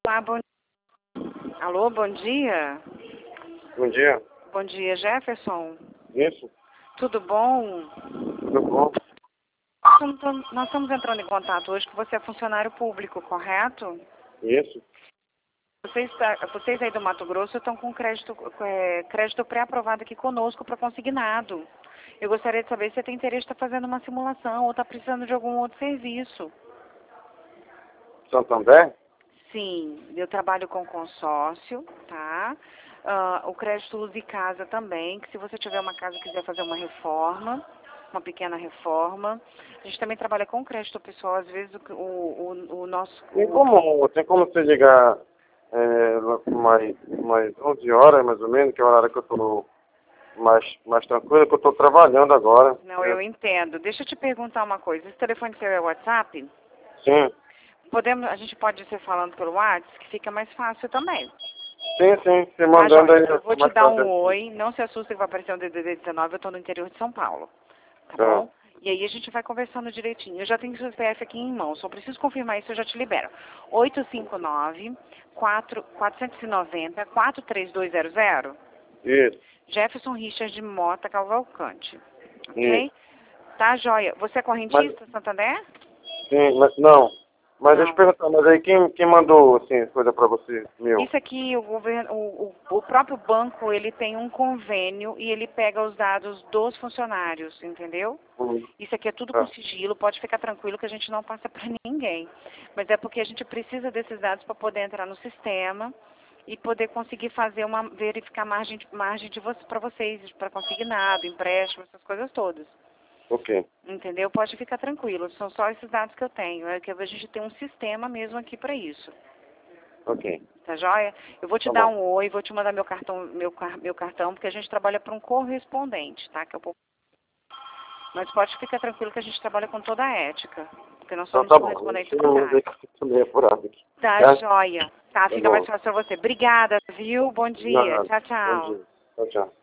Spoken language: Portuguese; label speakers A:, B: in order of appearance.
A: Olá, bom... Alô, bom dia.
B: Bom dia.
A: Bom dia, Jefferson.
B: Isso?
A: Tudo bom?
B: Tudo bom?
A: Nós estamos entrando em contato hoje que você é funcionário público, correto?
B: Isso?
A: Vocês aí do Mato Grosso estão com crédito pré-aprovado aqui conosco para consignado. Eu gostaria de saber se você tem interesse em estar fazendo uma simulação ou está precisando de algum outro serviço.
B: Santander?
A: Sim, eu trabalho com consórcio, tá? O crédito Luz Casa também, que se você tiver uma casa e quiser fazer uma reforma, uma pequena reforma. A gente também trabalha com crédito pessoal, às vezes o nosso...
B: Tem como você ligar mais 11 horas, mais ou menos, que é o horário que eu estou mais tranquilo, que eu estou trabalhando agora.
A: Não, eu entendo. Deixa eu te perguntar uma coisa. Esse telefone seu é WhatsApp?
B: Sim.
A: A gente pode ir falando pelo WhatsApp, que fica mais fácil também.
B: Sim, você mandando aí.
A: Eu vou te dar um oi, não se assusta que vai aparecer um DDD 19, eu estou no interior de São Paulo, tá bom? E aí a gente vai conversando direitinho. Eu já tenho seu CPF aqui em mão, só preciso confirmar isso, eu já te libero. 859-490-43200.
B: Isso.
A: Jefferson Richard de Mota Cavalcante. Ok?
B: Isso.
A: Tá, joia. Você é correntista, Santander?
B: Sim, mas não. Mas
A: Não.
B: deixa eu perguntar, mas aí quem mandou, assim, coisa pra você, meu?
A: Isso aqui, o próprio banco, ele tem um convênio e ele pega os dados dos funcionários, entendeu? Isso aqui é tudo com sigilo, pode ficar tranquilo que a gente não passa para ninguém. Mas é porque a gente precisa desses dados para poder entrar no sistema e poder conseguir fazer verificar margem para vocês, para consignado, empréstimo, essas coisas todas.
B: Ok.
A: Entendeu? Pode ficar tranquilo, são só esses dados que eu tenho. É que a gente tem um sistema mesmo aqui para isso.
B: Ok.
A: Tá joia? Eu vou te dar um oi, vou te mandar meu cartão, porque a gente trabalha para um correspondente, tá? Mas pode ficar tranquilo que a gente trabalha com toda a ética, porque nós somos correspondentes bancários. Tá joia. Tá, fica mais fácil para você. Obrigada, viu? Bom dia. Tchau, tchau.
B: Bom dia. Tchau, tchau.